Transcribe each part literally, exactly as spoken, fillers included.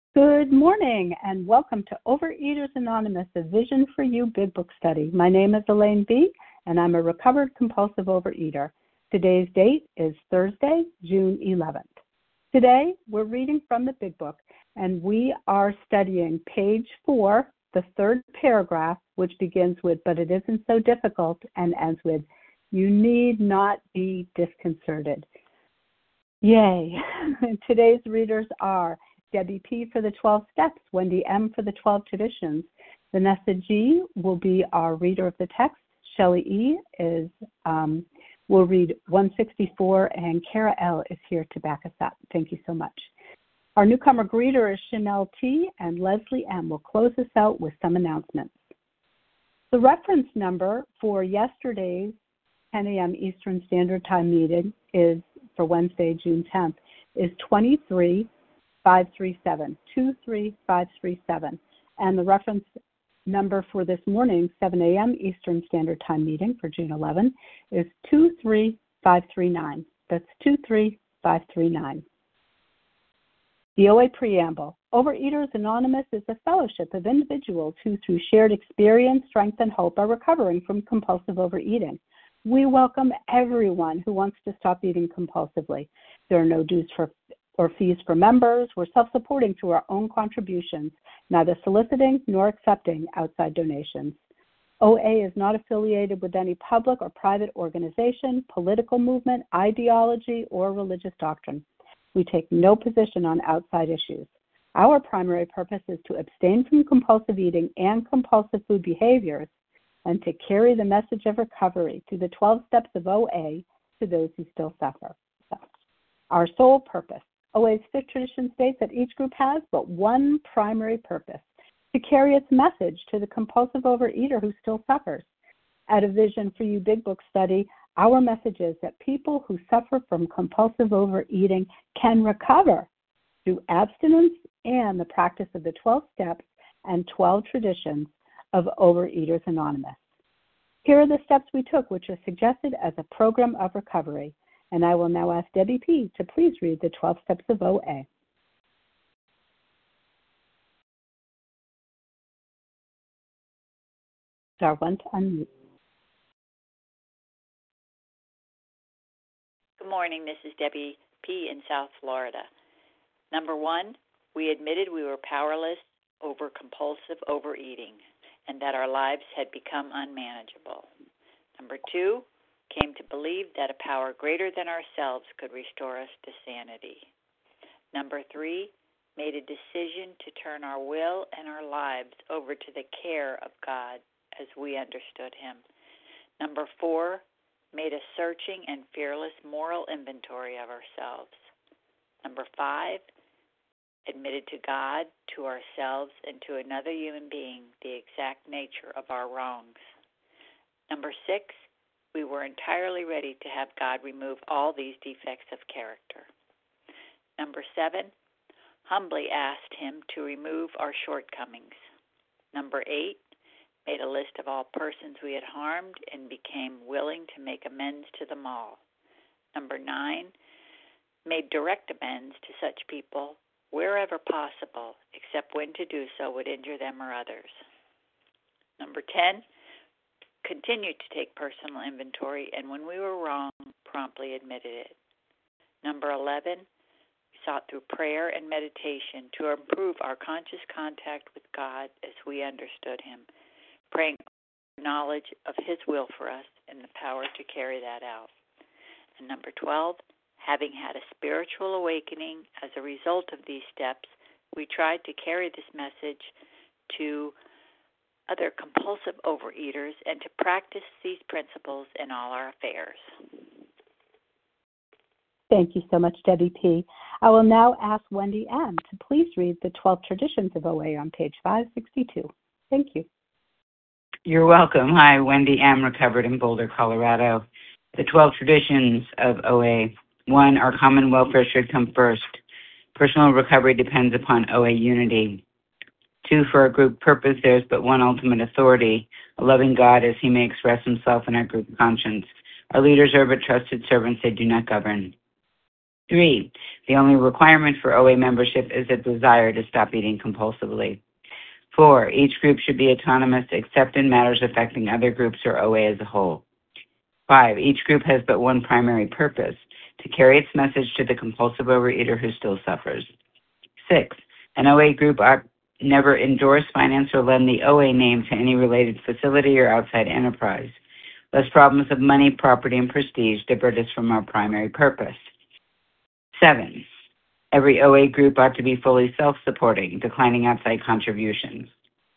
Good morning and welcome to Overeaters Anonymous, a Vision for You Big Book Study. My name is Elaine B. and I'm a recovered compulsive overeater. Today's date is Thursday, June eleventh. Today we're reading from the Big Book and we are studying page four, the third paragraph, which begins with, "But it isn't so difficult," and ends with, "You need not be disconcerted." Yay! Today's readers are Debbie P. for the twelve Steps, Wendy M. for the twelve Traditions. Vanessa G. will be our reader of the text. Shelley E. is um, will read one sixty-four, and Kara L. is here to back us up. Thank you so much. Our newcomer greeter is Chanel T. and Leslie M. will close us out with some announcements. The reference number for yesterday's ten a.m. Eastern Standard Time meeting is for Wednesday, June tenth, is twenty-three five three seven, two three five three seven. And the reference number for this morning, seven a.m. Eastern Standard Time meeting for June eleventh, is two three five three nine. That's two three five three nine. The O A Preamble. Overeaters Anonymous is a fellowship of individuals who, through shared experience, strength, and hope, are recovering from compulsive overeating. We welcome everyone who wants to stop eating compulsively. There are no dues for or fees for members. We're self-supporting through our own contributions, neither soliciting nor accepting outside donations. O A is not affiliated with any public or private organization, political movement, ideology, or religious doctrine. We take no position on outside issues. Our primary purpose is to abstain from compulsive eating and compulsive food behaviors and to carry the message of recovery through the twelve steps of O A to those who still suffer. So, our sole purpose. O A's fifth tradition states that each group has but one primary purpose, to carry its message to the compulsive overeater who still suffers. At a Vision for You Big Book Study, our message is that people who suffer from compulsive overeating can recover through abstinence and the practice of the twelve steps and twelve traditions of Overeaters Anonymous. Here are the steps we took, which are suggested as a program of recovery. And I will now ask Debbie P. to please read the twelve steps of O A. Star one to unmute. Good morning. This is Debbie P. in South Florida. Number one, we admitted we were powerless over compulsive overeating and that our lives had become unmanageable. Number two, came to believe that a power greater than ourselves could restore us to sanity. Number three, made a decision to turn our will and our lives over to the care of God as we understood Him. Number four, made a searching and fearless moral inventory of ourselves. Number five, admitted to God, to ourselves, and to another human being the exact nature of our wrongs. Number six, we were entirely ready to have God remove all these defects of character. Number seven, humbly asked Him to remove our shortcomings. Number eight, made a list of all persons we had harmed and became willing to make amends to them all. Number nine, made direct amends to such people wherever possible, except when to do so would injure them or others. Number ten, continued to take personal inventory, and when we were wrong, promptly admitted it. Number eleven, we sought through prayer and meditation to improve our conscious contact with God as we understood Him, praying for knowledge of His will for us and the power to carry that out. And number twelve, having had a spiritual awakening as a result of these steps, we tried to carry this message to other compulsive overeaters and to practice these principles in all our affairs. Thank you so much, Debbie P. I will now ask Wendy M. to please read the twelve traditions of O A on page five sixty-two. Thank you. You're welcome. Hi, Wendy M., recovered in Boulder, Colorado. The twelve traditions of O A. One, our common welfare should come first. Personal recovery depends upon O A unity. Two, for our group purpose, there is but one ultimate authority, a loving God as He may express Himself in our group conscience. Our leaders are but trusted servants, they do not govern. Three, the only requirement for O A membership is a desire to stop eating compulsively. Four, each group should be autonomous except in matters affecting other groups or O A as a whole. Five, each group has but one primary purpose, to carry its message to the compulsive overeater who still suffers. Six, an O A group ought never endorse, finance, or lend the O A name to any related facility or outside enterprise, lest problems of money, property, and prestige divert us from our primary purpose. Seven, every O A group ought to be fully self-supporting, declining outside contributions.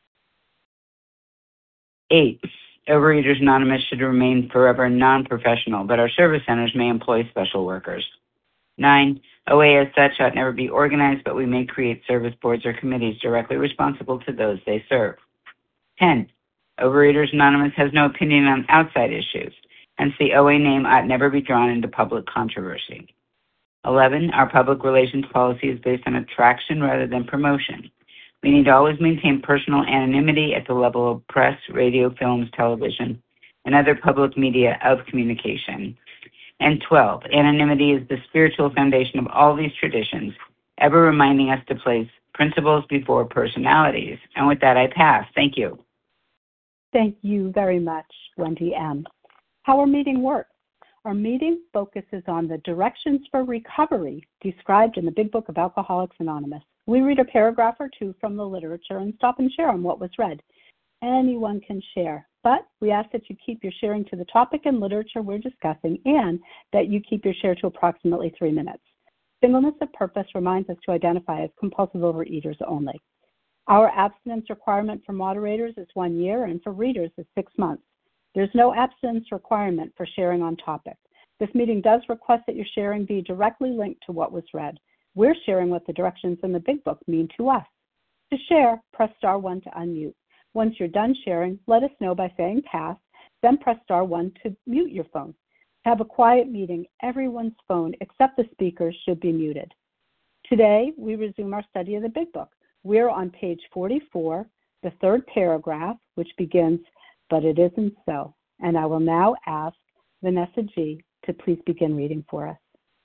Eight, Overeaters Anonymous should remain forever non-professional, but our service centers may employ special workers. Nine, O A as such ought never be organized, but we may create service boards or committees directly responsible to those they serve. Ten, Overeaters Anonymous has no opinion on outside issues, hence the O A name ought never be drawn into public controversy. Eleven, our public relations policy is based on attraction rather than promotion. We need to always maintain personal anonymity at the level of press, radio, films, television, and other public media of communication. And twelve, anonymity is the spiritual foundation of all these traditions, ever reminding us to place principles before personalities. And with that, I pass. Thank you. Thank you very much, Wendy M. How our meeting works. Our meeting focuses on the directions for recovery described in the Big Book of Alcoholics Anonymous. We read a paragraph or two from the literature and stop and share on what was read. Anyone can share, but we ask that you keep your sharing to the topic and literature we're discussing and that you keep your share to approximately three minutes. Singleness of purpose reminds us to identify as compulsive overeaters only. Our abstinence requirement for moderators is one year and for readers is six months. There's no abstinence requirement for sharing on topic. This meeting does request that your sharing be directly linked to what was read. We're sharing what the directions in the Big Book mean to us. To share, press star one to unmute. Once you're done sharing, let us know by saying pass, then press star one to mute your phone. To have a quiet meeting, everyone's phone except the speakers should be muted. Today, we resume our study of the Big Book. We're on page forty-four, the third paragraph, which begins, "But it isn't so." And I will now ask Vanessa G. to please begin reading for us.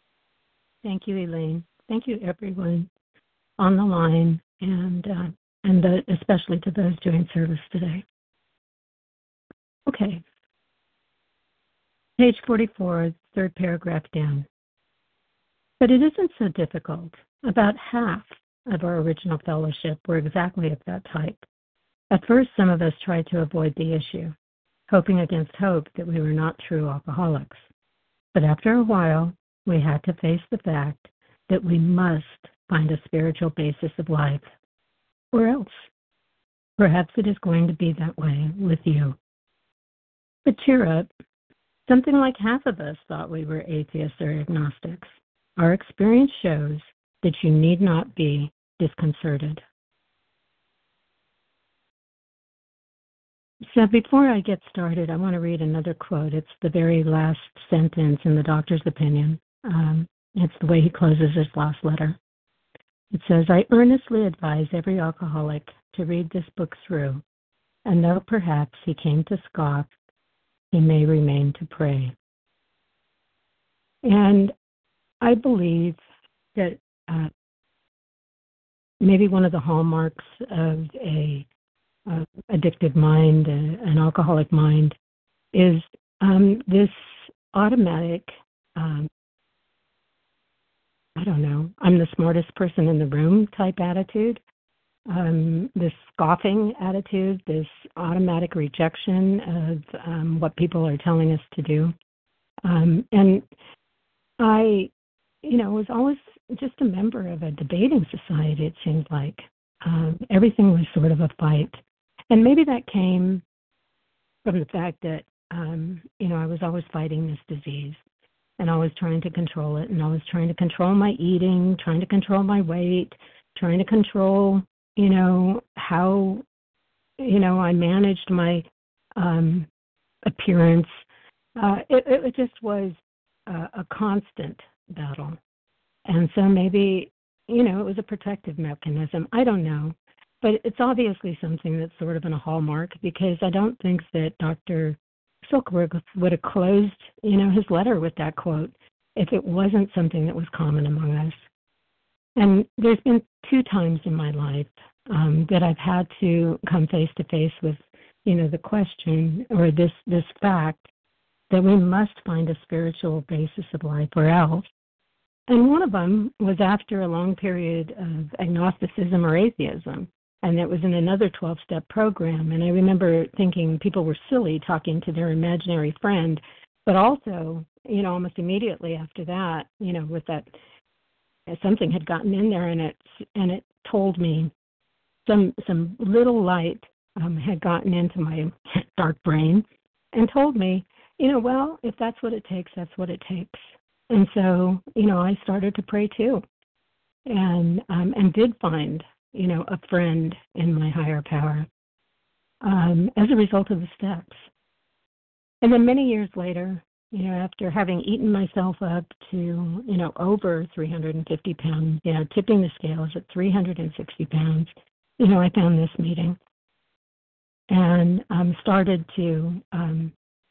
Thank you, Elaine. Thank you, everyone on the line, and uh, and the, especially to those doing service today. Okay. Page forty-four, third paragraph down. But it isn't so difficult. About half of our original fellowship were exactly of that type. At first, some of us tried to avoid the issue, hoping against hope that we were not true alcoholics. But after a while, we had to face the fact that we must find a spiritual basis of life, or else. Perhaps it is going to be that way with you. But cheer up. Something like half of us thought we were atheists or agnostics. Our experience shows that you need not be disconcerted. So before I get started, I want to read another quote. It's the very last sentence in the doctor's opinion. Um, it's the way he closes his last letter. It says, "I earnestly advise every alcoholic to read this book through, and though perhaps he came to scoff, he may remain to pray." And I believe that uh, maybe one of the hallmarks of a uh, addictive mind, uh, an alcoholic mind, is um, this automatic, um, I don't know, I'm the smartest person in the room type attitude, um, this scoffing attitude, this automatic rejection of um, what people are telling us to do. Um, and I, you know, was always just a member of a debating society, it seemed like. Um, everything was sort of a fight. And maybe that came from the fact that, um, you know, I was always fighting this disease and always trying to control it and always trying to control my eating, trying to control my weight, trying to control, you know, how, you know, I managed my um, appearance. Uh, it, it just was a, a constant battle. And so maybe, you know, it was a protective mechanism. I don't know. But it's obviously something that's sort of in a hallmark, because I don't think that Doctor Silkberg would have closed, you know, his letter with that quote. if it wasn't something that was common among us. And there's been two times in my life um, that I've had to come face to face with, you know, the question or this this fact that we must find a spiritual basis of life or else. And one of them was after a long period of agnosticism or atheism, and it was in another twelve-step program. And I remember thinking people were silly talking to their imaginary friend, but also, you know, almost immediately after that, you know, with that, something had gotten in there, and it and it told me some some little light um, had gotten into my dark brain, and told me, you know, well, if that's what it takes, that's what it takes. And so, you know, I started to pray too, and um, and did find, you know, a friend in my higher power um, as a result of the steps. And then many years later, you know, after having eaten myself up to, you know, over three hundred fifty pounds, you know, tipping the scales at three hundred sixty pounds, you know, I found this meeting and um, started to um,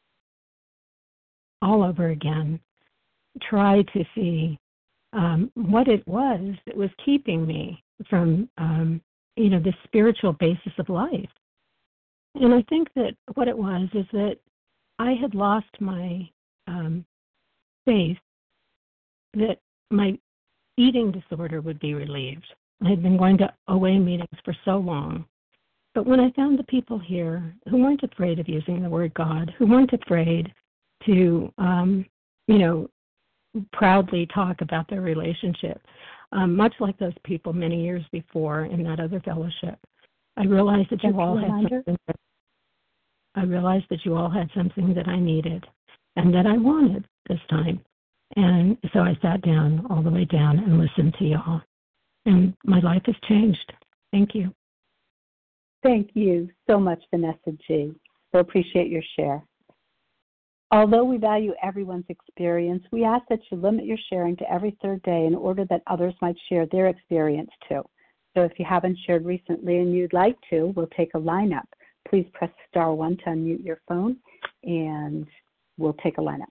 all over again try to see um, what it was that was keeping me from, um, you know, this spiritual basis of life. And I think that what it was is that I had lost my um, faith that my eating disorder would be relieved. I had been going to O A meetings for so long. But when I found the people here who weren't afraid of using the word God, who weren't afraid to, um, you know, proudly talk about their relationship, um, much like those people many years before in that other fellowship, I realized that you all had something that, I realized that you all had something that I needed and that I wanted this time. And so I sat down all the way down and listened to y'all. And my life has changed. Thank you. Thank you so much, Vanessa G. So appreciate your share. Although we value everyone's experience, we ask that you limit your sharing to every third day in order that others might share their experience too. So if you haven't shared recently and you'd like to, we'll take a lineup. Please press star one to unmute your phone, and we'll take a lineup.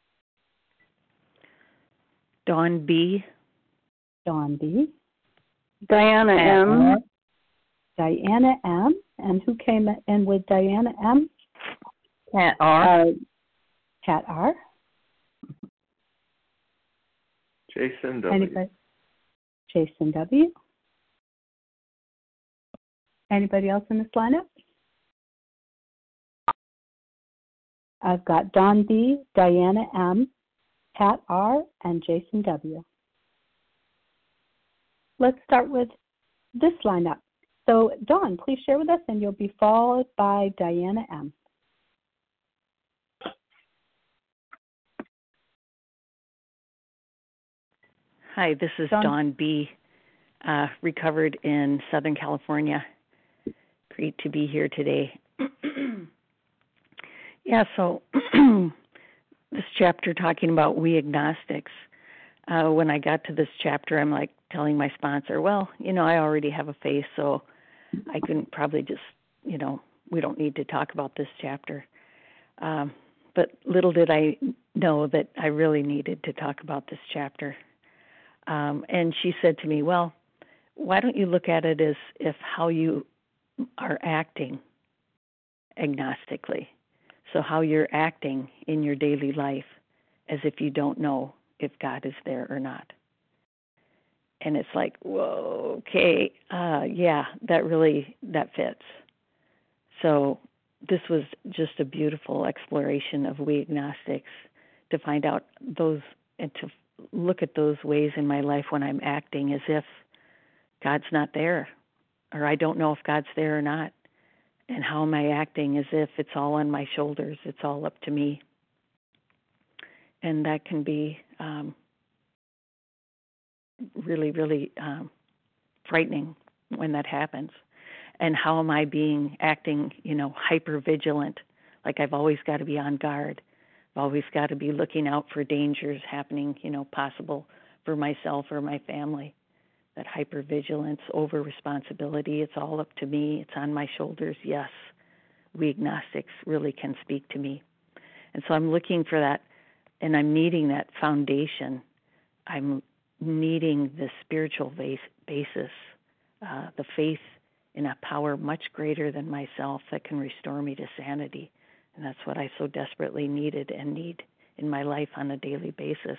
Dawn B. Dawn B. Diana M. Diana M. And who came in with Diana M? Cat R. Uh, Cat R. Jason W. Anybody? Jason W. Anybody else in this lineup? I've got Dawn B, Diana M, Cat R, and Jason W. Let's start with this lineup. So, Dawn, please share with us, and you'll be followed by Diana M. Hi, this is Dawn, Dawn B., uh, recovered in Southern California. Great to be here today. Yeah, so this chapter talking about we agnostics, uh, when I got to this chapter, I'm like telling my sponsor, well, you know, I already have a faith, so I couldn't probably just, you know, we don't need to talk about this chapter. Um, but little did I know that I really needed to talk about this chapter. Um, and she said to me, well, why don't you look at it as if how you are acting agnostically? So how you're acting in your daily life as if you don't know if God is there or not. And it's like, whoa, okay, uh, yeah, that really, that fits. So this was just a beautiful exploration of we agnostics to find out those and to look at those ways in my life when I'm acting as if God's not there, or I don't know if God's there or not. And how am I acting as if it's all on my shoulders, it's all up to me. And that can be um, really, really um, frightening when that happens. And how am I being, acting, you know, hyper vigilant, like I've always got to be on guard. I've always got to be looking out for dangers happening, you know, possible for myself or my family. That hypervigilance, over responsibility, it's all up to me, it's on my shoulders. Yes, we agnostics really can speak to me. And so I'm looking for that and I'm needing that foundation. I'm needing the spiritual base, basis, uh, the faith in a power much greater than myself that can restore me to sanity. And that's what I so desperately needed and need in my life on a daily basis.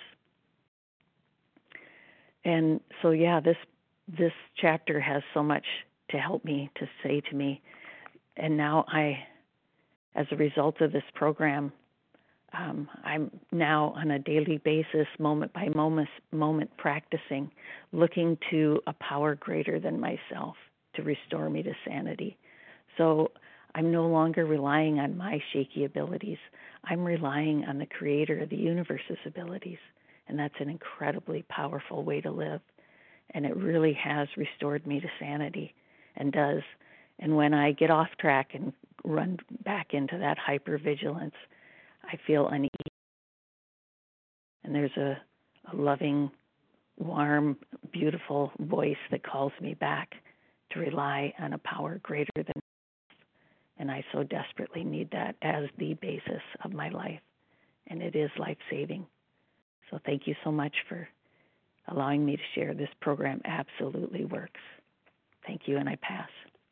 And so, yeah, this this chapter has so much to help me, to say to me. And now I, as a result of this program, um, I'm now on a daily basis, moment by moment, moment practicing, looking to a power greater than myself to restore me to sanity. So I'm no longer relying on my shaky abilities. I'm relying on the creator of the universe's abilities. And that's an incredibly powerful way to live. And it really has restored me to sanity, and does. And when I get off track and run back into that hypervigilance, I feel uneasy. And there's a, a loving, warm, beautiful voice that calls me back to rely on a power greater than myself. And I so desperately need that as the basis of my life. And it is life-saving. So thank you so much for allowing me to share. This program absolutely works. Thank you, and I pass.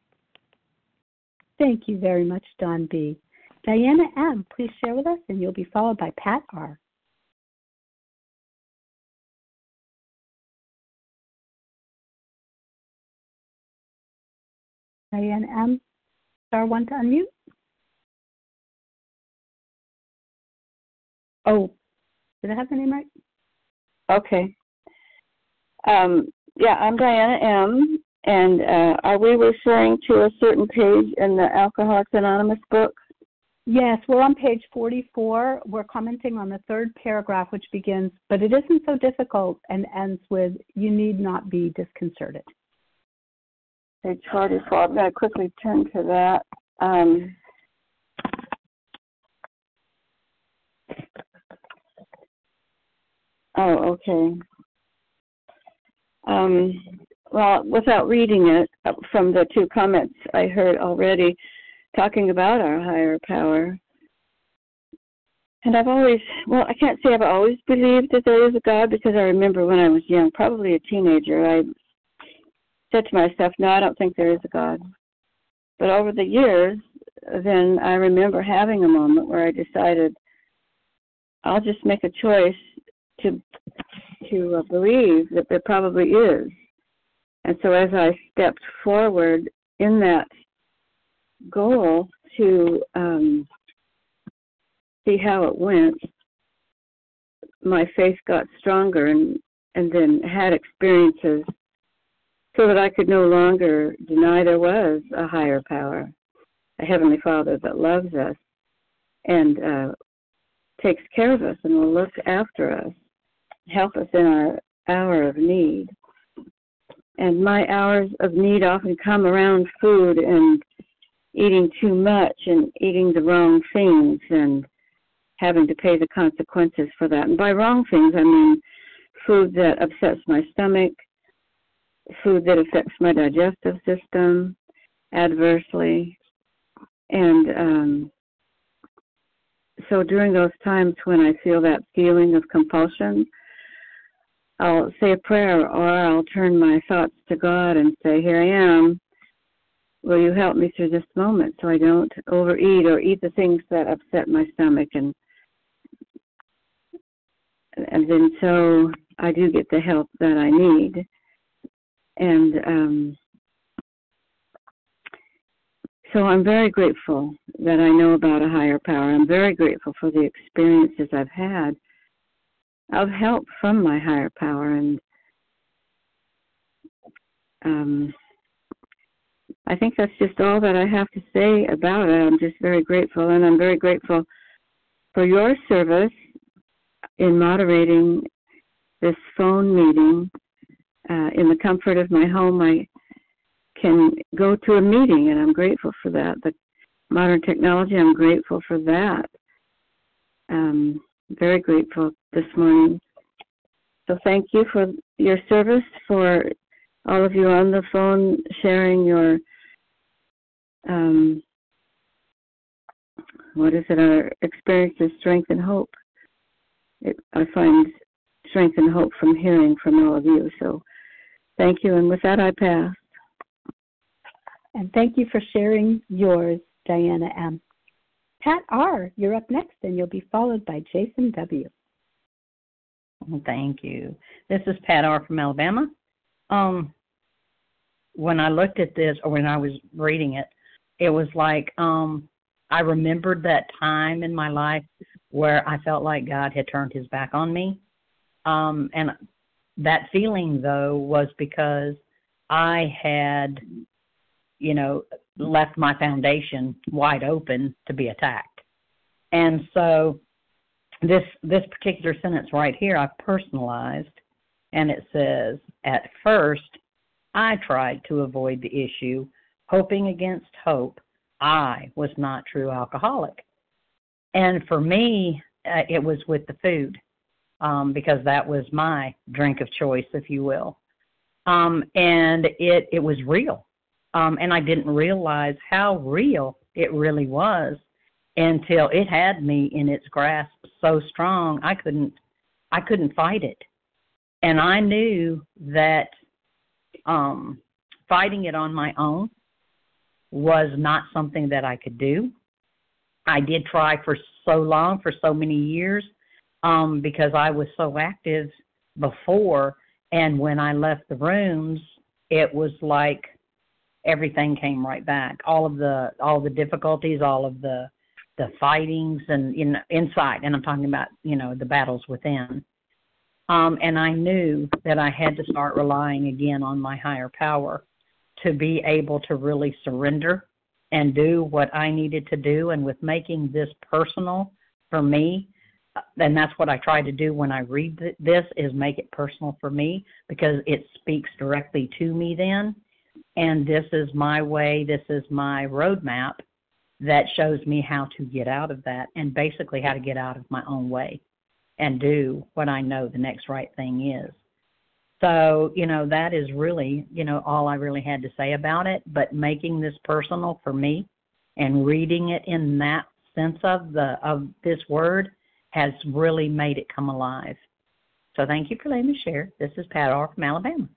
Thank you very much, Dawn B. Diana M., please share with us, and you'll be followed by Pat R. Diana M., star one to unmute. Oh, did I have the name right? Okay. Um, yeah, I'm Diana M., and uh, are we referring to a certain page in the Alcoholics Anonymous book? Yes, we're on page forty-four. We're commenting on the third paragraph, which begins, but it isn't so difficult, and ends with, you need not be disconcerted. Page forty-four. I'm going to quickly turn to that. Um, oh, okay. Um, well, without reading it, from the two comments I heard already, talking about our higher power. And I've always, well, I can't say I've always believed that there is a God, because I remember when I was young, probably a teenager, I said to myself, no, I don't think there is a God. But over the years, then I remember having a moment where I decided, I'll just make a choice to to uh, believe that there probably is. And so as I stepped forward in that goal to um, see how it went, my faith got stronger, and, and then had experiences so that I could no longer deny there was a higher power, a Heavenly Father that loves us and uh, takes care of us and will look after us, help us in our hour of need. And my hours of need often come around food and eating too much and eating the wrong things and having to pay the consequences for that. And by wrong things, I mean food that upsets my stomach, food that affects my digestive system adversely. And um, so during those times when I feel that feeling of compulsion, I'll say a prayer, or I'll turn my thoughts to God and say, here I am. Will you help me through this moment so I don't overeat or eat the things that upset my stomach? And and then so I do get the help that I need. And um, so I'm very grateful that I know about a higher power. I'm very grateful for the experiences I've had of help from my higher power. And um, I think that's just all that I have to say about it. I'm just very grateful, and I'm very grateful for your service in moderating this phone meeting. Uh, in the comfort of my home, I can go to a meeting, and I'm grateful for that. The modern technology, I'm grateful for that. Um, very grateful this morning. So thank you for your service, for all of you on the phone sharing your, um, what is it, our experiences, strength, and hope. it, I find strength and hope from hearing from all of you. So thank you. And with that, I pass. And thank you for sharing yours, Diana M. Pat R., you're up next, and you'll be followed by Jason W. Thank you. This is Pat R. from Alabama. Um, when I looked at this, or when I was reading it, it was like um, I remembered that time in my life where I felt like God had turned his back on me. Um, and that feeling, though, was because I had, you know, left my foundation wide open to be attacked. And so this this particular sentence right here I've personalized, and it says, at first, I tried to avoid the issue, hoping against hope I was not true alcoholic. And for me, uh, it was with the food, um, because that was my drink of choice, if you will. Um, and it, it was real. Um, and I didn't realize how real it really was until it had me in its grasp so strong I couldn't I couldn't fight it. And I knew that um, fighting it on my own was not something that I could do. I did try for so long, for so many years, um, because I was so active before. And when I left the rooms, it was like everything came right back. All of the all the difficulties, all of the the fightings, and in inside. And I'm talking about, you know, the battles within. Um, and I knew that I had to start relying again on my higher power to be able to really surrender and do what I needed to do. And with making this personal for me, and that's what I try to do when I read this, is make it personal for me, because it speaks directly to me then. And this is my way, this is my roadmap that shows me how to get out of that, and basically how to get out of my own way and do what I know the next right thing is. So, you know, that is really, you know, all I really had to say about it. But making this personal for me and reading it in that sense of the of this word has really made it come alive. So thank you for letting me share. This is Pat R. from Alabama.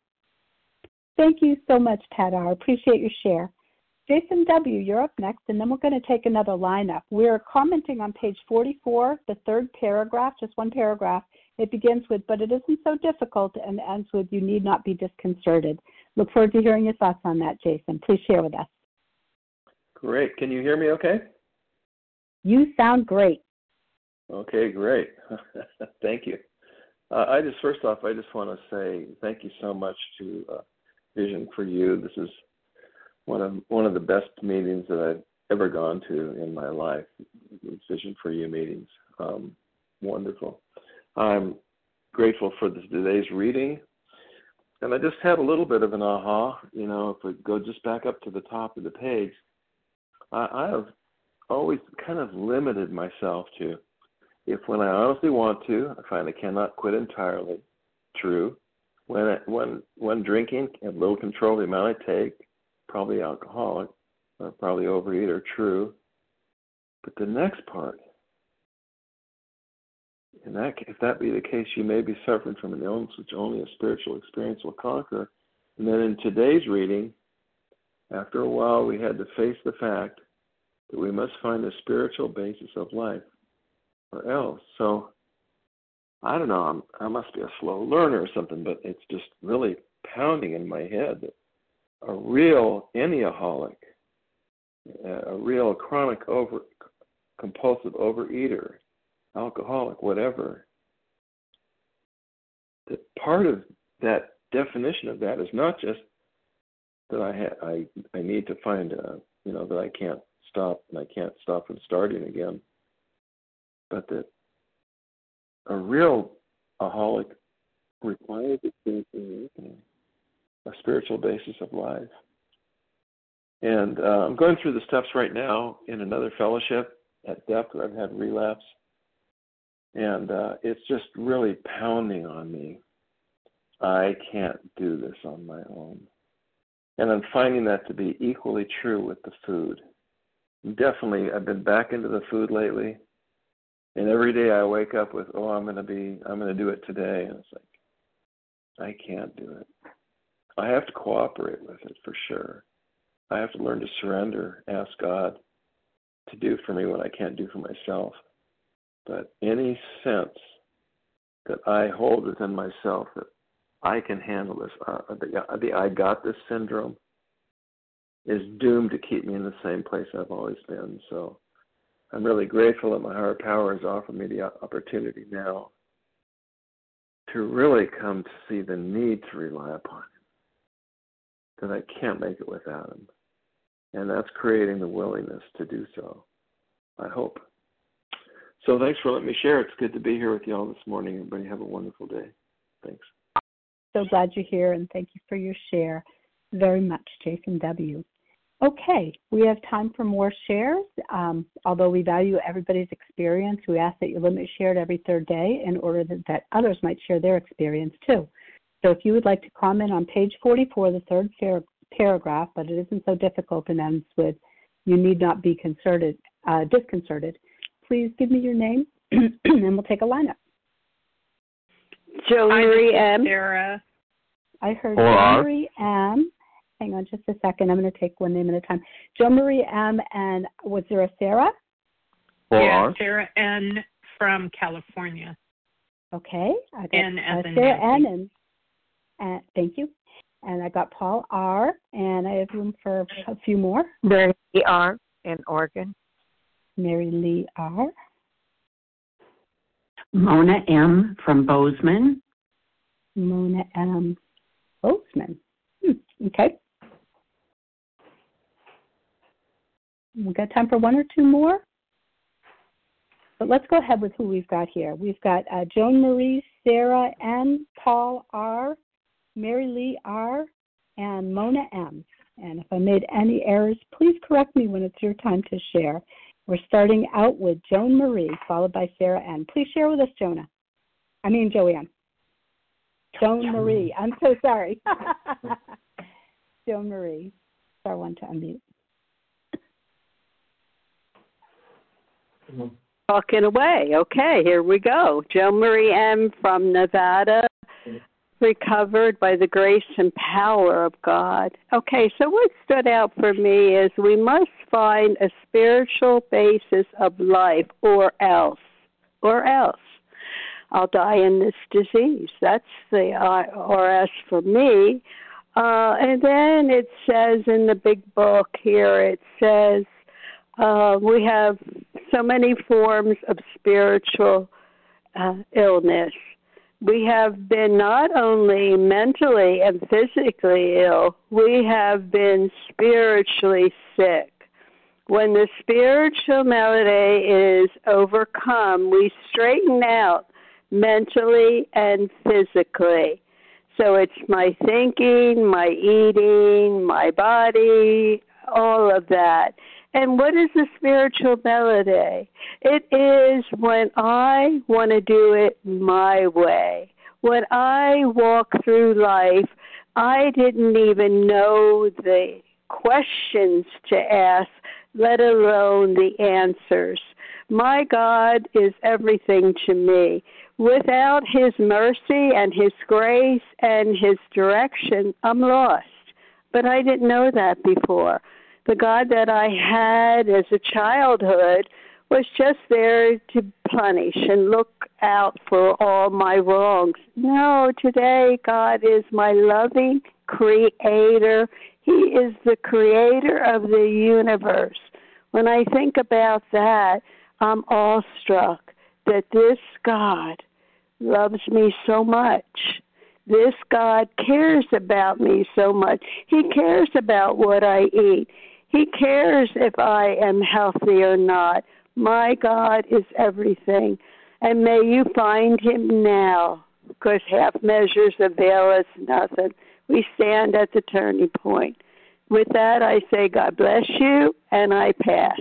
Thank you so much, Pat R. Appreciate your share. Jason W., you're up next, and then we're going to take another lineup. We're commenting on page forty-four, the third paragraph, just one paragraph. It begins with, but it isn't so difficult, and ends with, you need not be disconcerted. Look forward to hearing your thoughts on that, Jason. Please share with us. Great. Can you hear me okay? You sound great. Okay, great. Thank you. Uh, I just, first off, I just want to say thank you so much to uh, Vision for You. This is one of one of the best meetings that I've ever gone to in my life. Vision for You meetings. Um, wonderful. I'm grateful for this, today's reading. And I just had a little bit of an aha. You know, if we go just back up to the top of the page, I, I have always kind of limited myself to, if when I honestly want to, I find I cannot quit entirely. True. When I, when when drinking, have little control of the amount I take, probably alcoholic, or probably overeater. True. But the next part, and that, if that be the case, you may be suffering from an illness which only a spiritual experience will conquer. And then in today's reading, after a while, we had to face the fact that we must find a spiritual basis of life, or else. So, I don't know, I'm, I must be a slow learner or something, but it's just really pounding in my head that a real Enneaholic, a real chronic over, compulsive overeater, alcoholic, whatever, that part of that definition of that is not just that I ha- I I need to find a, you know, that I can't stop and I can't stop from starting again, but that a real aholic requires a spiritual basis of life. And uh, I'm going through the steps right now in another fellowship at depth where I've had relapse. And uh, it's just really pounding on me. I can't do this on my own. And I'm finding that to be equally true with the food. Definitely, I've been back into the food lately. And every day I wake up with, oh, I'm going to be, I'm going to do it today. And it's like, I can't do it. I have to cooperate with it for sure. I have to learn to surrender, ask God to do for me what I can't do for myself. But any sense that I hold within myself that I can handle this, uh, the, the I got this syndrome is doomed to keep me in the same place I've always been. So I'm really grateful that my higher power has offered me the opportunity now to really come to see the need to rely upon Him, that I can't make it without Him. And that's creating the willingness to do so, I hope. So thanks for letting me share. It's good to be here with you all this morning. Everybody have a wonderful day. Thanks. So glad you're here, and thank you for your share very much, Jason W. Okay, we have time for more shares. Um, although we value everybody's experience, we ask that you limit share to every third day in order that, that others might share their experience too. So if you would like to comment on page forty-four, the third par- paragraph, but it isn't so difficult and ends with, you need not be concerted, uh, disconcerted, please give me your name and we'll take a lineup. Jo Marie M. Sarah. I heard Jo Marie M. Hang on just a second. I'm going to take one name at a time. Jo Marie M. And was there a Sarah? Yeah, Sarah N. from California. Okay. I got N as uh, in Sarah Nancy. N. And, and thank you. And I got Paul R. And I have room for a few more. Mary Lee R. in Oregon. Mary Lee R. Mona M. from Bozeman. Mona M. Bozeman. Hmm. Okay. We've got time for one or two more. But let's go ahead with who we've got here. We've got uh, Joan Marie, Sarah N., Paul R., Mary Lee R., and Mona M. And if I made any errors, please correct me when it's your time to share. We're starting out with Joan Marie, followed by Sarah N. Please share with us, Jonah. I mean, Joanne. Joan Marie. I'm so sorry. Joan Marie. Star one to unmute. Talking away. Okay, here we go. Jo Marie M. from Nevada, recovered by the grace and power of God. Okay, so what stood out for me is we must find a spiritual basis of life or else, or else. I'll die in this disease. That's the I R S for me. Uh, and then it says in the big book here, it says, Uh, we have so many forms of spiritual uh, illness. We have been not only mentally and physically ill, we have been spiritually sick. When the spiritual malady is overcome, we straighten out mentally and physically. So it's my thinking, my eating, my body, all of that. And what is the spiritual melody? It is when I want to do it my way. When I walk through life, I didn't even know the questions to ask, let alone the answers. My God is everything to me. Without His mercy and His grace and His direction, I'm lost. But I didn't know that before. The God that I had as a childhood was just there to punish and look out for all my wrongs. No, today God is my loving creator. He is the creator of the universe. When I think about that, I'm awestruck that this God loves me so much. This God cares about me so much. He cares about what I eat. He cares if I am healthy or not. My God is everything. And may you find Him now, because half measures avail us nothing. We stand at the turning point. With that, I say God bless you, and I pass.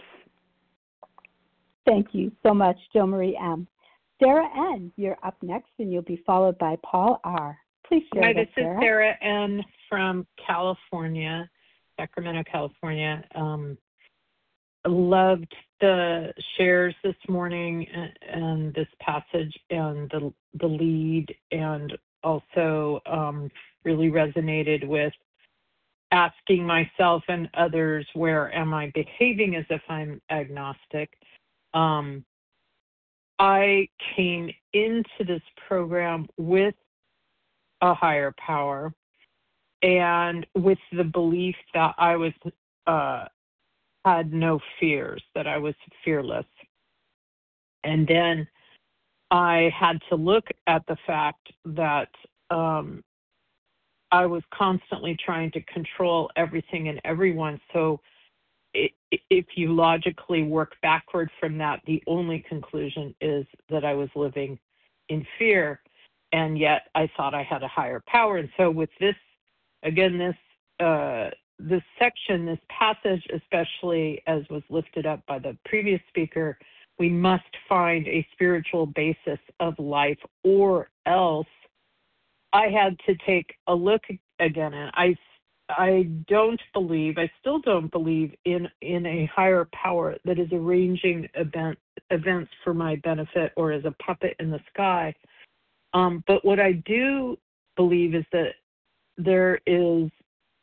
Thank you so much, Jo Marie M. Sarah N., you're up next, and you'll be followed by Paul R. Please share Hi, with this us, is Sarah N. from California. Sacramento, California. Um, loved the shares this morning and, and this passage and the the lead, and also um, really resonated with asking myself and others, where am I behaving as if I'm agnostic? Um, I came into this program with a higher power and with the belief that I was uh, had no fears, that I was fearless. And then I had to look at the fact that um, I was constantly trying to control everything and everyone. So it, if you logically work backward from that, the only conclusion is that I was living in fear, and yet I thought I had a higher power. And so with this, again, this uh, this section, this passage, especially as was lifted up by the previous speaker, we must find a spiritual basis of life, or else I had to take a look again. And I, I don't believe, I still don't believe in, in a higher power that is arranging event, events for my benefit or as a puppet in the sky. Um, but what I do believe is that there is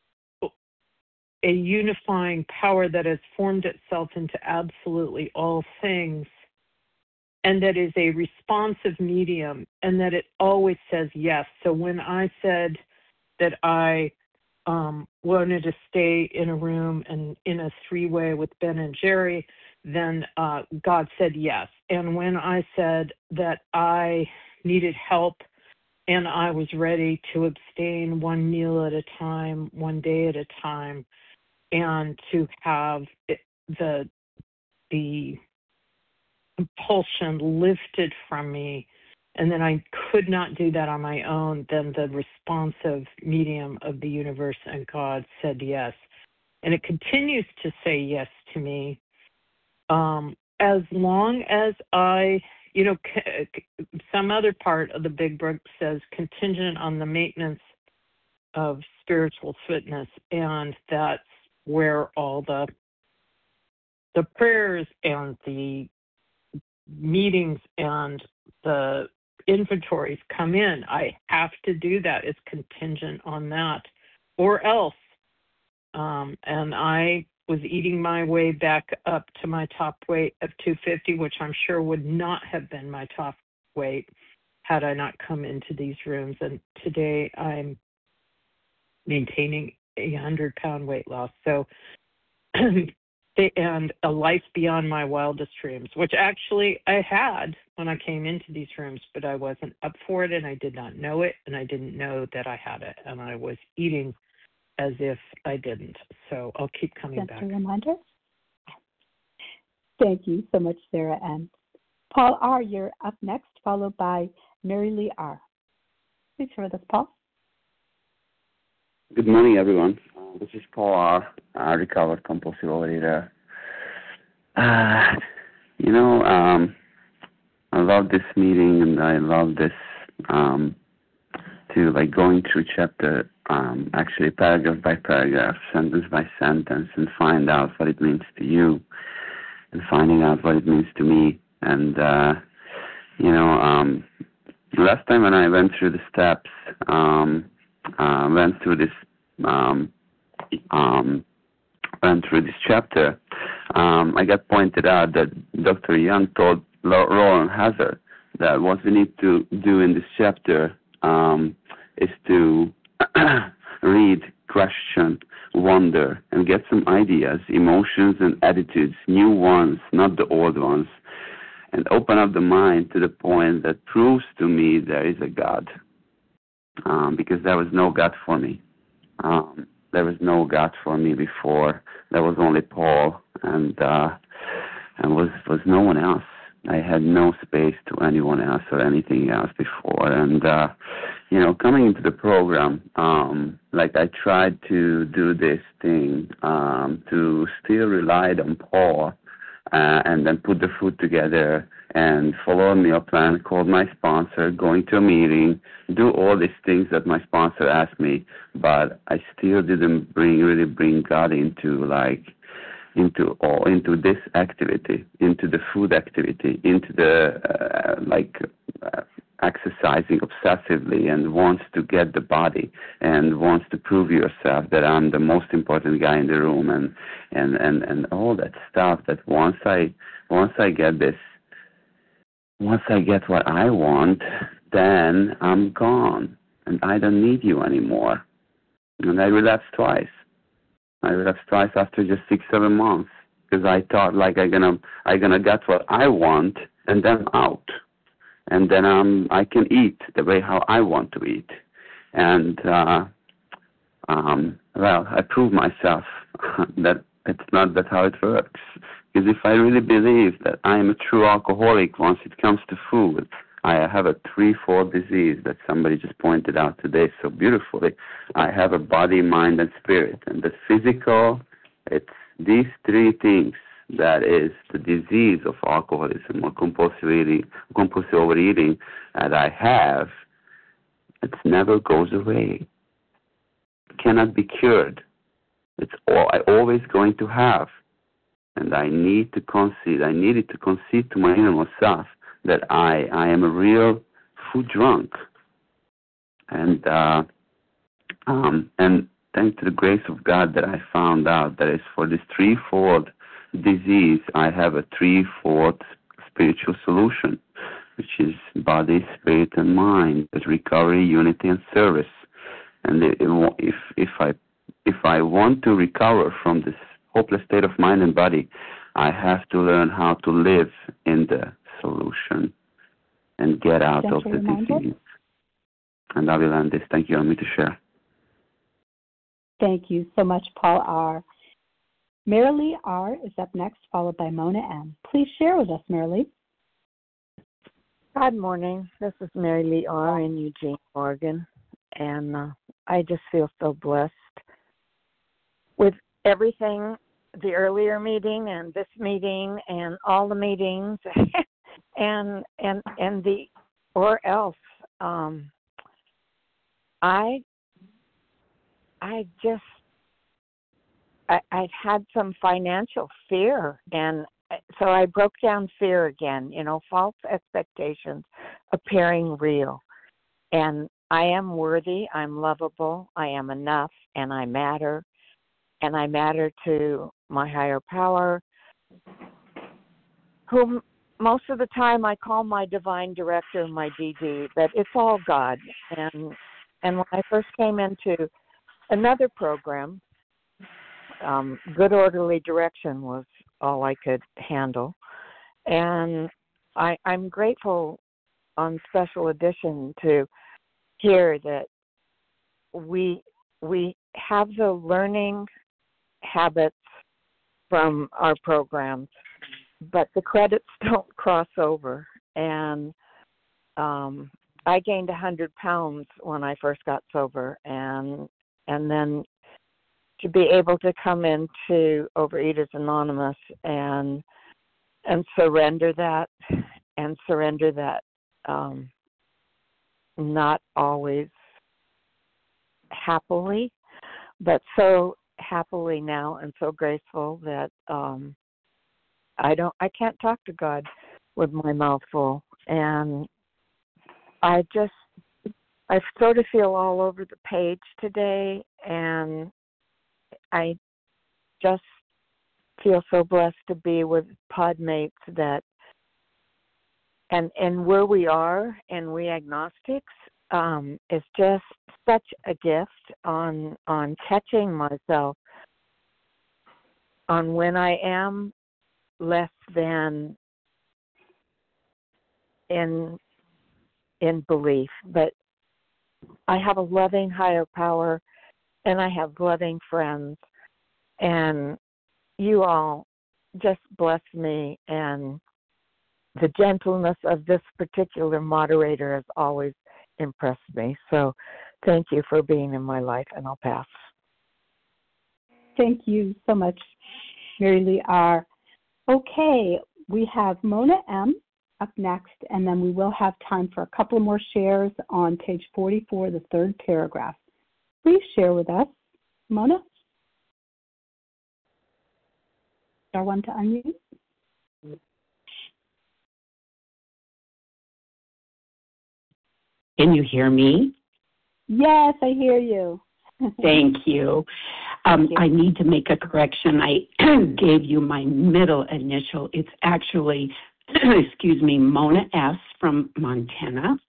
a unifying power that has formed itself into absolutely all things, and that is a responsive medium, and that it always says yes. So when I said that I um, wanted to stay in a room and in a three-way with Ben and Jerry, then uh, God said yes. And when I said that I needed help and I was ready to abstain one meal at a time, one day at a time, and to have it, the the compulsion lifted from me, and then I could not do that on my own, then the responsive medium of the universe and God said yes. And it continues to say yes to me um, as long as I, you know, c- some other part of the big book says contingent on the maintenance of spiritual fitness, and that's where all the the prayers and the meetings and the inventories come in. I have to do that. It's contingent on that, or else. Um, and I was eating my way back up to my top weight of two fifty, which I'm sure would not have been my top weight had I not come into these rooms. And today I'm maintaining a hundred pound weight loss. So, and a life beyond my wildest dreams, which actually I had when I came into these rooms, but I wasn't up for it, and I did not know it, and I didn't know that I had it, and I was eating as if I didn't. So I'll keep coming Just back. a reminder. Thank you so much, Sarah N. Paul R., you're up next, followed by Mary Lee R. Please share with us, Paul. Good morning, everyone. Uh, this is Paul R., uh, recovered compulsive overeater. Uh, you know, um, I love this meeting, and I love this, um, to like going through chapter, um, actually paragraph by paragraph, sentence by sentence, and find out what it means to you, and finding out what it means to me. And, uh, you know, um, last time when I went through the steps, um, Uh, went through this um, um, went through this chapter. Um, I got pointed out that Doctor Young told Roland Hazard that what we need to do in this chapter um, is to read, question, wonder, and get some ideas, emotions, and attitudes, new ones, not the old ones, and open up the mind to the point that proves to me there is a God. Um, because there was no God for me. Um, there was no God for me before. There was only Paul, and uh, and was was no one else. I had no space to anyone else or anything else before. And uh, you know, coming into the program, um, like I tried to do this thing um, to still rely on Paul, uh, and then put the food together and follow a meal plan, call my sponsor, going to a meeting, do all these things that my sponsor asked me, but I still didn't bring really bring God into like into or into this activity, into the food activity, into the uh, like uh, exercising obsessively and wants to get the body and wants to prove yourself that I'm the most important guy in the room and and and, and all that stuff. That once I once I get this, once I get what I want, then I'm gone and I don't need you anymore. And I relapsed twice. I relapsed twice after just six, seven months because I thought like I'm gonna I'm gonna get what I want and then I'm out, and then um I can eat the way how I want to eat, and uh, um well I proved myself that it's not that how it works. Because if I really believe that I am a true alcoholic once it comes to food, I have a threefold disease that somebody just pointed out today so beautifully. I have a body, mind, and spirit. And the physical, it's these three things that is the disease of alcoholism or compulsive eating, compulsive overeating that I have. It never goes away. It cannot be cured. It's all I always going to have. And I need to concede, I needed to concede to my innermost self that I, I am a real food drunk. And uh, um, and thanks to the grace of God that I found out that is for this threefold disease, I have a threefold spiritual solution, which is body, spirit, and mind, with recovery, unity, and service. And if if I if I want to recover from this hopeless state of mind and body, I have to learn how to live in the solution and get out of the disease. And I will end this. Thank you, Almi, to share. Thank you so much, Paul R. Marilee R. is up next, followed by Mona M. Please share with us, Marilee. Good morning. This is Marilee R. in Eugene, Oregon, and uh, I just feel so blessed with everything, the earlier meeting and this meeting and all the meetings and and and the or else. Um, I I just I I'd had some financial fear, and so I broke down fear again. You know, false expectations appearing real, and I am worthy. I'm lovable. I am enough, and I matter. And I matter to my higher power, whom most of the time I call my divine director, my D D, but it's all God. And and when I first came into another program, um, good orderly direction was all I could handle. And I, I'm grateful on Special Edition to hear that we we have the learning habits from our programs, but the credits don't cross over. And um, I gained one hundred pounds when I first got sober, and and then to be able to come into Overeaters Anonymous and and surrender that and surrender that um, not always happily, but so happily now and so graceful that um I don't I can't talk to God with my mouth full, and I just I sort of feel all over the page today, and I just feel so blessed to be with pod mates that and and where we are and we agnostics um is just such a gift on on catching myself on when I am less than in in belief, but I have a loving higher power and I have loving friends, and you all just bless me, and the gentleness of this particular moderator has always impressed me. So thank you for being in my life, and I'll pass. Thank you so much, Marilee R. Okay, we have Mona M. up next, and then we will have time for a couple more shares on page forty-four, the third paragraph. Please share with us, Mona. star one to unmute. Can you hear me? Yes, I hear you. Thank you. Um, Thank you. I need to make a correction. I gave you my middle initial. It's actually, excuse me, Mona S. from Montana.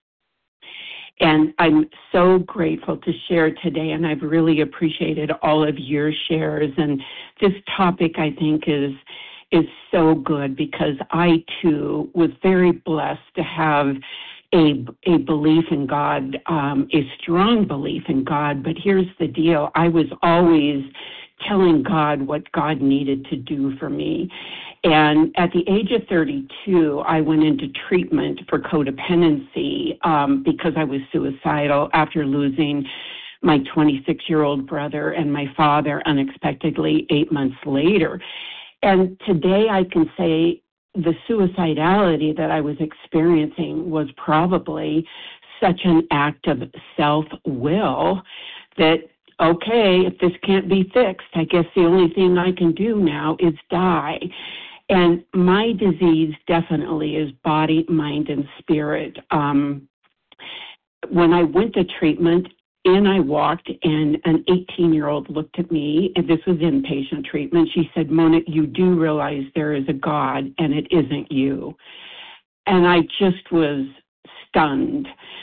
And I'm so grateful to share today, and I've really appreciated all of your shares. And this topic, I think, is is so good because I, too, was very blessed to have a, a belief in God, um, a strong belief in God. But here's the deal. I was always telling God what God needed to do for me. And at the age of thirty-two, I went into treatment for codependency um, because I was suicidal after losing my twenty-six-year-old brother and my father unexpectedly eight months later. And today I can say the suicidality that I was experiencing was probably such an act of self-will that, okay, if this can't be fixed, I guess the only thing I can do now is die. And my disease definitely is body, mind, and spirit. Um, when I went to treatment, in I walked, and an eighteen-year-old looked at me, and this was inpatient treatment. She said, Mona, you do realize there is a God, and it isn't you. And I just was stunned.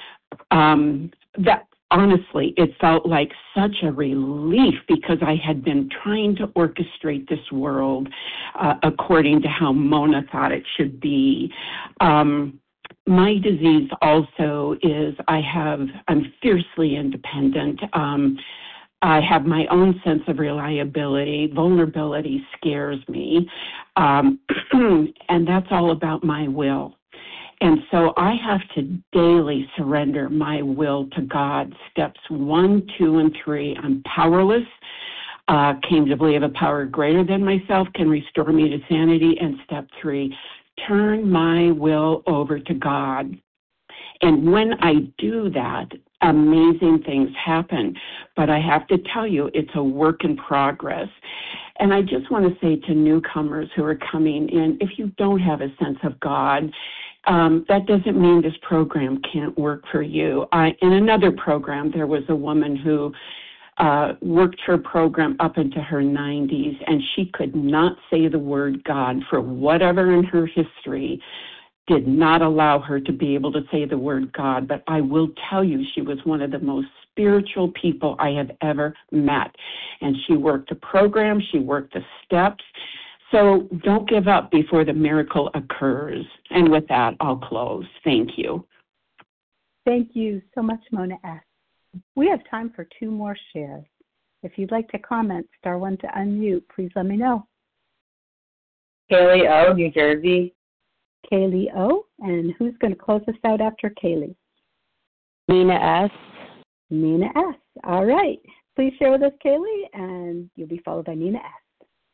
Um, that honestly, it felt like such a relief because I had been trying to orchestrate this world uh, according to how Mona thought it should be. Um, my disease also is I have, I'm fiercely independent. Um, I have my own sense of reliability. Vulnerability scares me. Um, and that's all about my will. And so I have to daily surrender my will to God. Steps one, two, and three. I'm powerless. Uh, came to believe a power greater than myself can restore me to sanity. And step three, turn my will over to God. And when I do that, amazing things happen. But I have to tell you, it's a work in progress. And I just want to say to newcomers who are coming in, if you don't have a sense of God, Um, that doesn't mean this program can't work for you. I, in another program, there was a woman who uh, worked her program up into her nineties, and she could not say the word God for whatever in her history did not allow her to be able to say the word God. But I will tell you, she was one of the most spiritual people I have ever met. And she worked the program, she worked the steps. So don't give up before the miracle occurs. And with that, I'll close. Thank you. Thank you so much, Mona S. We have time for two more shares. If you'd like to comment, star one to unmute, please let me know. Kaylee O, New Jersey. Kaylee O, and who's going to close us out after Kaylee? Nina S. Nina S. All right. Please share with us, Kaylee, and you'll be followed by Nina S.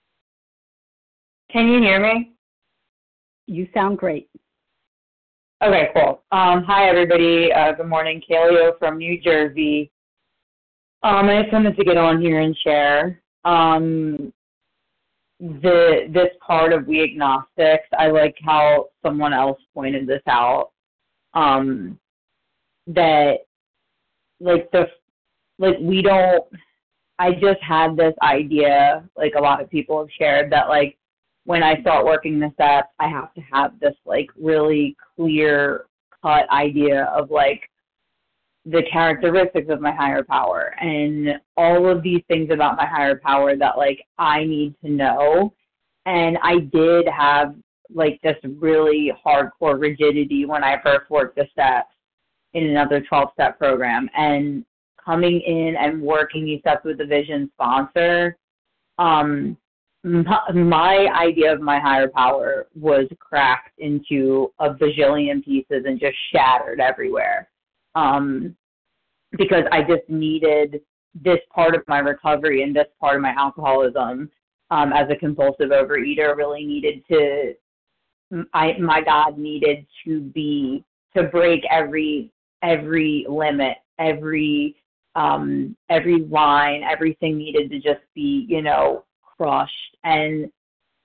Can you hear me? You sound great. Okay, cool. Um, hi, everybody. Uh, good morning. Kaleo from New Jersey. Um, I just wanted to get on here and share um, the this part of We Agnostics. I like how someone else pointed this out, um, that, like, the like we don't, I just had this idea, like a lot of people have shared, that, like, when I start working the steps, I have to have this, like, really clear-cut idea of, like, the characteristics of my higher power and all of these things about my higher power that, like, I need to know. And I did have, like, this really hardcore rigidity when I first worked the steps in another twelve-step program. And coming in and working these steps with the vision sponsor, um, my idea of my higher power was cracked into a bajillion pieces and just shattered everywhere. Um, because I just needed this part of my recovery and this part of my alcoholism um, as a compulsive overeater really needed to, I, my God needed to be, to break every, every limit, every, um, every line, everything needed to just be, you know, crushed. And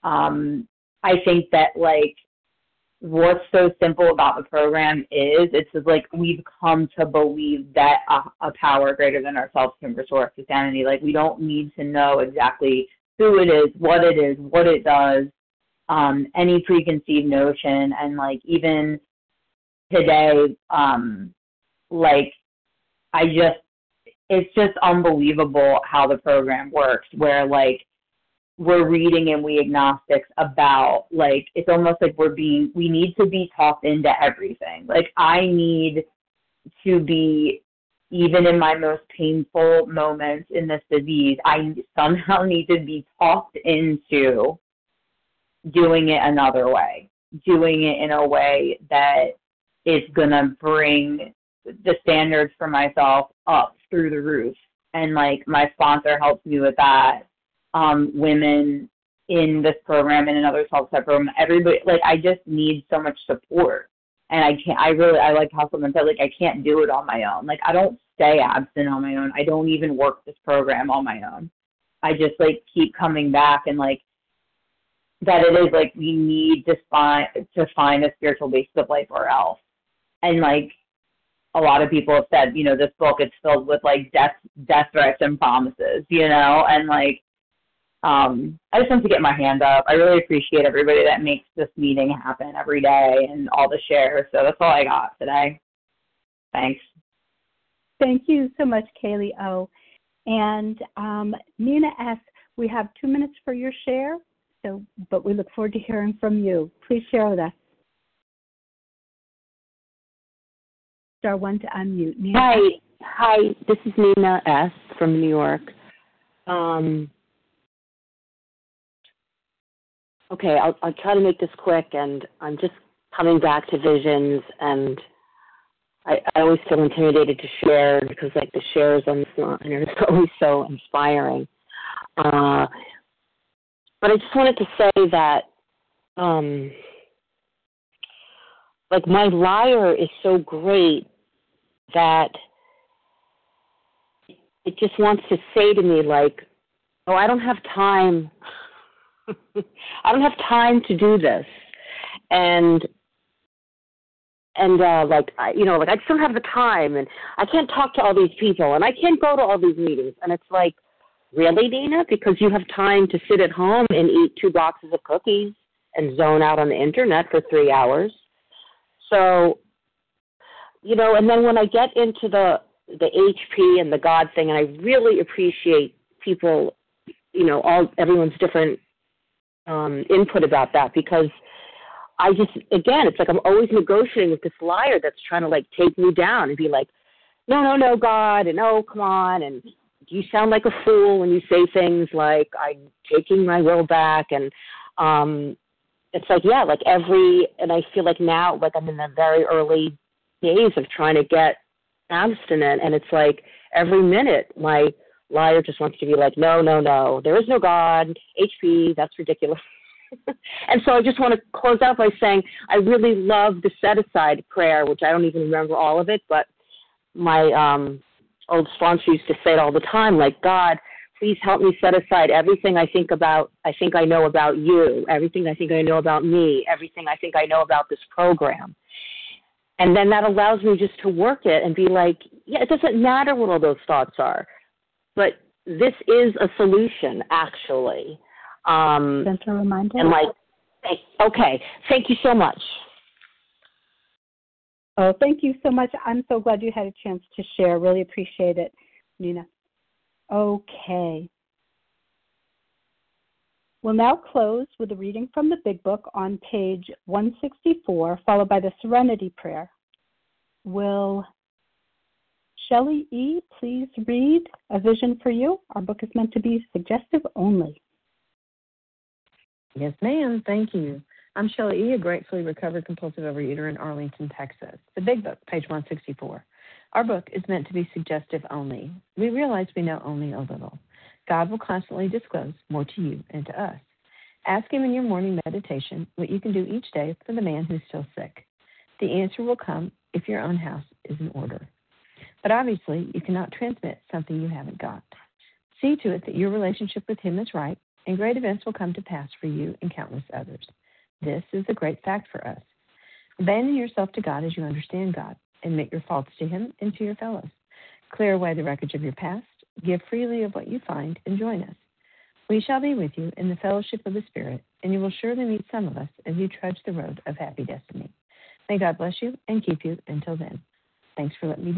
Um, I think that, like, what's so simple about the program is it's just, like, we've come to believe that a, a power greater than ourselves can restore us to sanity. Like, we don't need to know exactly who it is, what it is, what it does, um, any preconceived notion. And, like, even today, um, like, I just, it's just unbelievable how the program works, where, like, we're reading in We Agnostics about, like, it's almost like we're being, we need to be talked into everything. Like, I need to be, even in my most painful moments in this disease, I somehow need to be talked into doing it another way, doing it in a way that is going to bring the standards for myself up through the roof. And, like, my sponsor helps me with that. Um, women in this program and another self-taught program, everybody, like, I just need so much support. And I can't, I really, I like how someone said, like, I can't do it on my own. Like, I don't stay absent on my own. I don't even work this program on my own. I just, like, keep coming back, and, like, that it is, like, we need to find, to find a spiritual basis of life or else. And, like, a lot of people have said, you know, this book is filled with, like, death, death threats and promises, you know, and, like, Um, I just want to get my hand up. I really appreciate everybody that makes this meeting happen every day and all the shares. So that's all I got today. Thanks. Thank you so much, Kaylee O. And um, Nina S., we have two minutes for your share, so but we look forward to hearing from you. Please share with us. Star one to unmute. Nina. Hi. Hi, this is Nina S. from New York. Um, Okay, I'll, I'll try to make this quick, and I'm just coming back to visions, and I, I always feel intimidated to share because, like, the shares on this line are always so inspiring. Uh, but I just wanted to say that, um, like, my lyre is so great that it just wants to say to me, like, oh, I don't have time. I don't have time to do this, and and uh, like I, you know, like I just don't have the time, and I can't talk to all these people, and I can't go to all these meetings, and it's like, really, Dina? Because you have time to sit at home and eat two boxes of cookies and zone out on the internet for three hours. So, you know, and then when I get into the the H P and the God thing, and I really appreciate people, you know, all everyone's different Um, input about that, because I just, again, it's like I'm always negotiating with this liar that's trying to, like, take me down and be like, no, no, no, God, and oh, come on, and you sound like a fool when you say things like I'm taking my will back, and um, it's like, yeah, like every, and I feel like now, like I'm in the very early days of trying to get abstinent, and it's like every minute my liar just wants to be like, no, no, no, there is no God, H P, that's ridiculous. And so I just want to close out by saying I really love the set-aside prayer, which I don't even remember all of it, but my um, old sponsor used to say it all the time, like, God, please help me set aside everything I think about, I think I know about you, everything I think I know about me, everything I think I know about this program. And then that allows me just to work it and be like, yeah, it doesn't matter what all those thoughts are, but this is a solution, actually. Um, Gentle reminder. And like, okay, thank you so much. Oh, thank you so much. I'm so glad you had a chance to share. Really appreciate it, Nina. Okay. We'll now close with a reading from the Big Book on page one sixty-four, followed by the Serenity Prayer. Will Shelley E. please read A Vision for You? Our book is meant to be suggestive only. Yes, ma'am. Thank you. I'm Shelley E., a gratefully recovered compulsive overeater in Arlington, Texas. The Big Book, page one sixty-four. Our book is meant to be suggestive only. We realize we know only a little. God will constantly disclose more to you and to us. Ask Him in your morning meditation what you can do each day for the man who's still sick. The answer will come if your own house is in order. But obviously, you cannot transmit something you haven't got. See to it that your relationship with Him is right and great events will come to pass for you and countless others. This is a great fact for us. Abandon yourself to God as you understand God. Admit your faults to Him and to your fellows. Clear away the wreckage of your past. Give freely of what you find and join us. We shall be with you in the fellowship of the Spirit, and you will surely meet some of us as you trudge the road of happy destiny. May God bless you and keep you until then. Thanks for letting me do